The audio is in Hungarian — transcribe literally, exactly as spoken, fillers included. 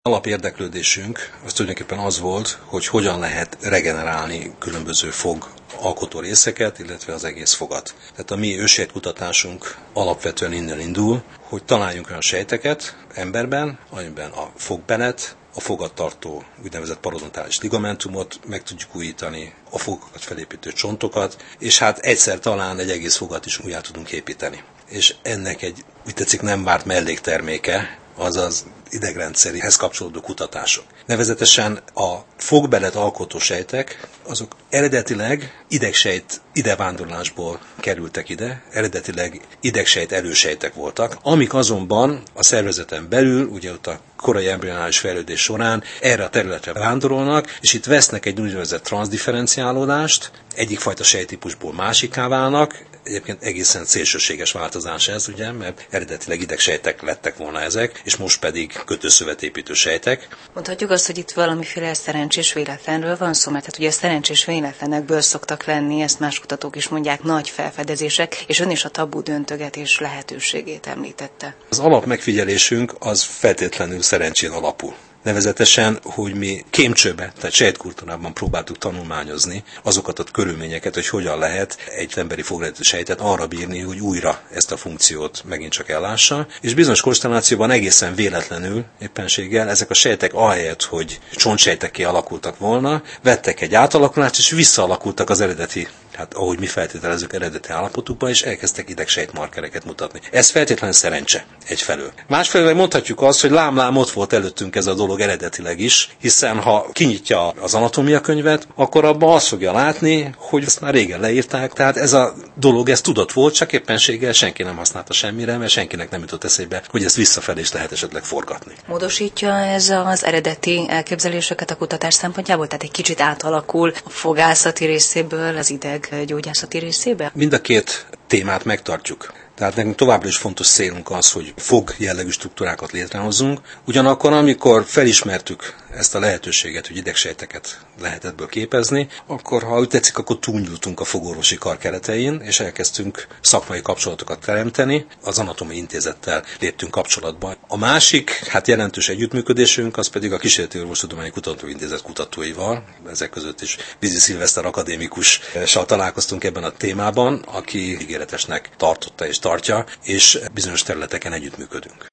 Alapérdeklődésünk az tulajdonképpen az volt, hogy hogyan lehet regenerálni különböző fog alkotó részeket, illetve az egész fogat. Tehát a mi őssejtkutatásunk alapvetően innen indul, hogy találjunk olyan sejteket emberben, amiben a fogbenet, a fogat tartó úgynevezett parodontális ligamentumot meg tudjuk újítani, a fogakat felépítő csontokat, és hát egyszer talán egy egész fogat is újjá tudunk építeni. És ennek egy, úgy tetszik, nem várt mellékterméke, azaz idegrendszerihez kapcsolódó kutatások. Nevezetesen a fogbelet alkotó sejtek, azok eredetileg idegsejt idevándorlásból kerültek ide, eredetileg idegsejt elősejtek voltak, amik azonban a szervezeten belül, ugye ott a korai embrionális fejlődés során erre a területre vándorolnak, és itt vesznek egy úgynevezett transzdifferenciálódást, egyik fajta sejttípusból másikká válnak. Egyébként egészen szélsőséges változás ez, ugye, mert eredetileg idegsejtek lettek volna ezek, és most pedig kötőszövetépítő sejtek. Mondhatjuk azt, hogy itt valamiféle szerencsés véletlenről van szó, mert hát ugye a szerencsés véletlenekből szoktak lenni, ezt más kutatók is mondják, nagy felfedezések, és ön is a tabu döntögetés lehetőségét említette. Az alapmegfigyelésünk az feltétlenül szerencsén alapul. Nevezetesen, hogy mi kémcsőbe, tehát sejtkultúrában próbáltuk tanulmányozni azokat a körülményeket, hogy hogyan lehet egy emberi foglehető sejtet arra bírni, hogy újra ezt a funkciót megint csak ellássa, és bizonyos konstellációban egészen véletlenül, éppenséggel ezek a sejtek ahelyett, hogy csontsejtekké alakultak volna, vettek egy átalakulást, és visszaalakultak az eredeti, hát ahogy mi feltételezzük eredeti állapotukba, és elkezdtek idegsejtmarkereket mutatni. Ez feltétlenül szerencse egyfelől. Másfelől mondhatjuk azt, hogy lám-lám ott volt előttünk ez a dolog eredetileg is, hiszen ha kinyitja az anatómia könyvet, akkor abban azt fogja látni, hogy ezt már régen leírták, tehát ez a dolog, ez tudott volt, csak éppenséggel senki nem használta semmire, mert senkinek nem jutott eszébe, hogy ezt visszafelé is lehet esetleg forgatni. Módosítja ez az eredeti elképzeléseket a kutatás szempontjából? Tehát egy kicsit átalakul a fogászati részéből az ideggyógyászati részébe? Mind a két témát megtartjuk. Tehát nekünk továbbra is fontos célunk az, hogy fog jellegű struktúrákat létrehozzunk. Ugyanakkor, amikor felismertük ezt a lehetőséget, hogy idegsejteket lehet ebből képezni, akkor, ha úgy tetszik, akkor túlnyúltunk a fogorvosi kar keretein, és elkezdtünk szakmai kapcsolatokat teremteni. Az Anatómiai Intézettel léptünk kapcsolatba. A másik, hát jelentős együttműködésünk, az pedig a Kísérleti Orvostudományi Kutatóintézet kutatóival. Ezek között is Vizi Szilveszter akadémikussal találkoztunk ebben a témában, aki ígéretesnek tartotta és tartja, és bizonyos területeken együttműködünk.